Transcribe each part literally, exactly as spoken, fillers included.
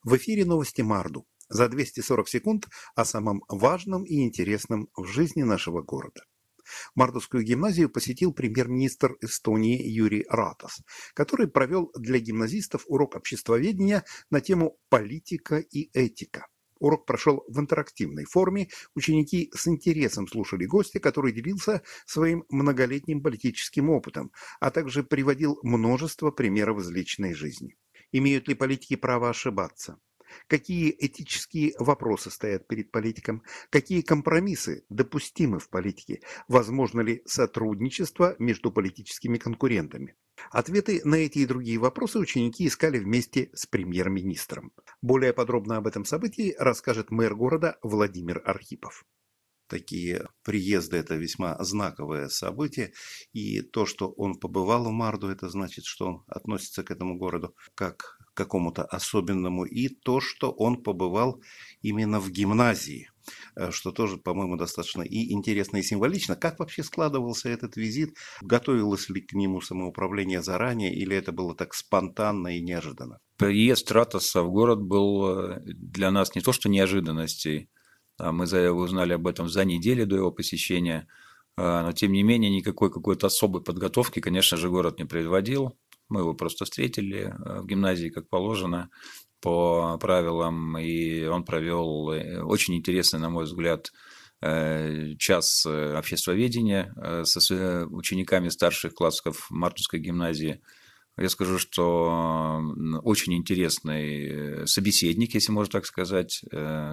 В эфире новости Марду. За двести сорок секунд о самом важном и интересном в жизни нашего города. Мардовскую гимназию посетил премьер-министр Эстонии Юри Ратас, который провел для гимназистов урок обществоведения на тему «Политика и этика». Урок прошел в интерактивной форме. Ученики с интересом слушали гостя, который делился своим многолетним политическим опытом, а также приводил множество примеров из личной жизни. Имеют ли политики право ошибаться? Какие этические вопросы стоят перед политиком? Какие компромиссы допустимы в политике? Возможно ли сотрудничество между политическими конкурентами? Ответы на эти и другие вопросы ученики искали вместе с премьер-министром. Более подробно об этом событии расскажет мэр города Владимир Архипов. Такие приезды – это весьма знаковое событие, и то, что он побывал в Марду, это значит, что он относится к этому городу как к какому-то особенному, и то, что он побывал именно в гимназии, что тоже, по-моему, достаточно и интересно, и символично. Как вообще складывался этот визит? Готовилось ли к нему самоуправление заранее, или это было так спонтанно и неожиданно? Приезд Ратаса в город был для нас не то что неожиданностей. Мы узнали об этом за неделю до его посещения, но тем не менее никакой какой-то особой подготовки, конечно же, город не предводил. Мы его просто встретили в гимназии, как положено, по правилам, и он провел очень интересный, на мой взгляд, час обществоведения с учениками старших классов Мартовской гимназии. Я скажу, что очень интересный собеседник, если можно так сказать,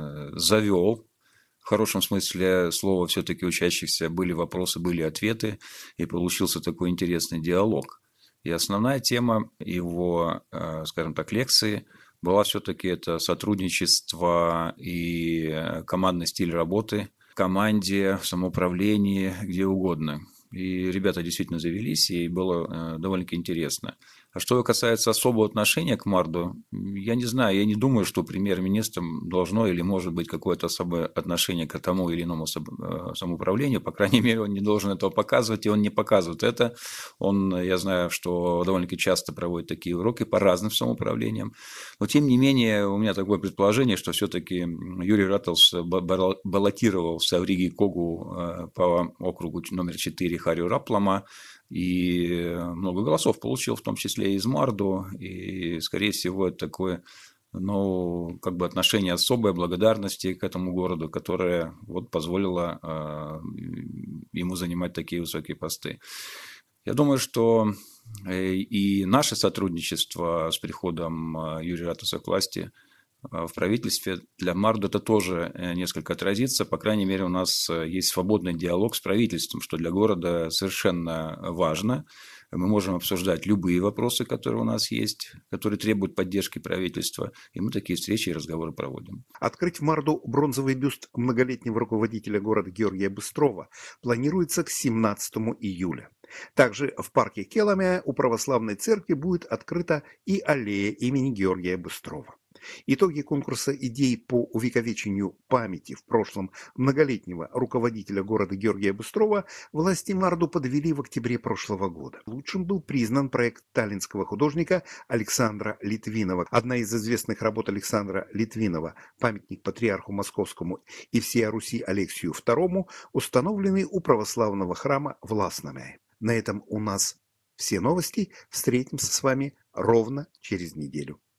завел. В хорошем смысле слова все-таки учащихся были вопросы, были ответы, и получился такой интересный диалог. И основная тема его, скажем так, лекции была все-таки это сотрудничество и командный стиль работы в команде, в самоуправлении, где угодно. И ребята действительно завелись, и было довольно-таки интересно. А что касается особого отношения к Марду, я не знаю, я не думаю, что премьер-министром должно или может быть какое-то особое отношение к тому или иному самоуправлению. По крайней мере, он не должен этого показывать, и он не показывает это. Он, я знаю, что довольно-таки часто проводит такие уроки по разным самоуправлениям. Но, тем не менее, у меня такое предположение, что все-таки Юрий Ратас баллотировался в Риге Когу по округу номер четыре Харю Раплама, и много голосов получил, в том числе и из Марду, и, скорее всего, это такое, ну, как бы отношение особой благодарности к этому городу, которое вот позволило э, ему занимать такие высокие посты. Я думаю, что и наше сотрудничество с приходом Юрия Ратаса к власти в правительстве для Марду это тоже несколько отразится. По крайней мере, у нас есть свободный диалог с правительством, что для города совершенно важно. Мы можем обсуждать любые вопросы, которые у нас есть, которые требуют поддержки правительства. И мы такие встречи и разговоры проводим. Открыть в Марду бронзовый бюст многолетнего руководителя города Георгия Быстрова планируется к семнадцатому июля. Также в парке Келаме у православной церкви будет открыта и аллея имени Георгия Быстрова. Итоги конкурса идей по увековечению памяти в прошлом многолетнего руководителя города Георгия Быстрова власти Марду подвели в октябре прошлого года. Лучшим был признан проект таллинского художника Александра Литвинова. Одна из известных работ Александра Литвинова «Памятник патриарху Московскому и всей Руси Алексию второму», установленный у православного храма в Ласнаме. На этом у нас все новости. Встретимся с вами ровно через неделю.